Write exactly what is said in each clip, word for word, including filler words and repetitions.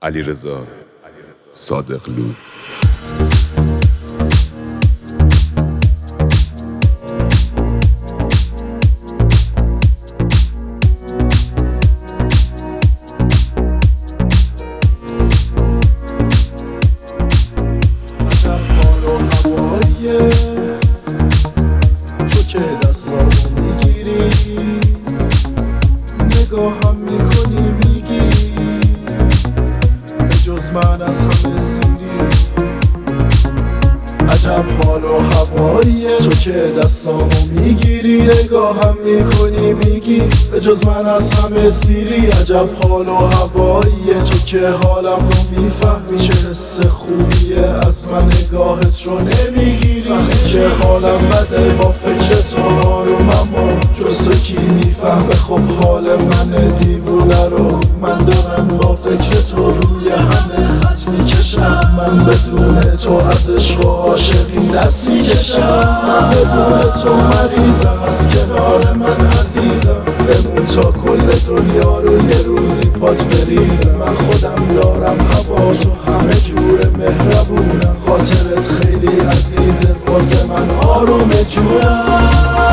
علیرضا صادقلو. تو که دستامو میگیری نگاهم میکنی میگی به جز من از همه سیری. عجب حال و هوایی تو که دستامو میگیری نگاهم میکنی میگی به جز من از همه سیری. عجب حال و هوایی تو که حالم رو میفهمی چه حس خوبیه از من نگاهت رو نمیگیری. وقتی که حالم بده با فکر تو آرومم و جز تو کی میفهمه خب حال من دیوونه رو. من دارم با فکر تو روی همه خط میکشم. من بدون تو از عشق و عاشقی دست میکشم. من بدون تو مریضم از کنار من عزیزم. بمون تا کل دنیا رو یه روزی پات بریزم. من خودم دارم هوا تو همه جور مهربونم. خاطرت خیلی عزیزه واسه من آروم جونم.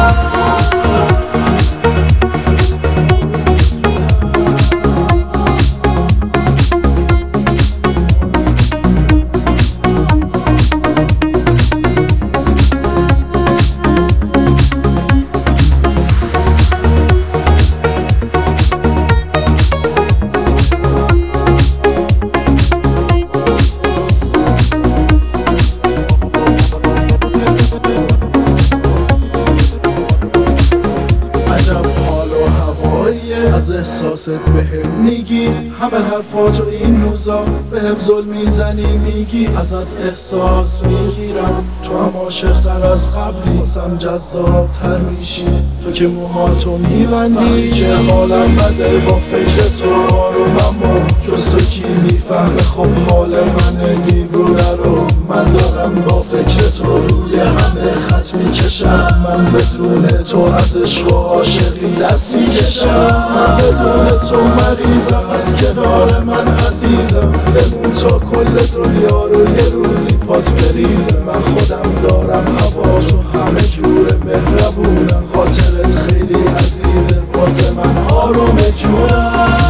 از احساست بهم میگی همه حرفاتو این روزا بهم ظلم میزنی میگی ازت احساس میگیرم. تو هم عاشق تر از قبلی واسم جذاب تر میشی تو که موهاتو میبندی. که حالم بده با فکر تو آرومم و جز تو کی میفهمه خب حال من دیوونه رو. من دارم با فکر تو روی همه خط میکشم. من بدون تو از عشق و عاشقی دست میکشم. من بدون تو مریضم از کنار من عزیزم. بمون تا کل دنیا رو یه روزی پات بریزم. من خودم دارم هوا تو همه جور مهربونم. خاطرت خیلی عزیزه واسه من آروم جونم.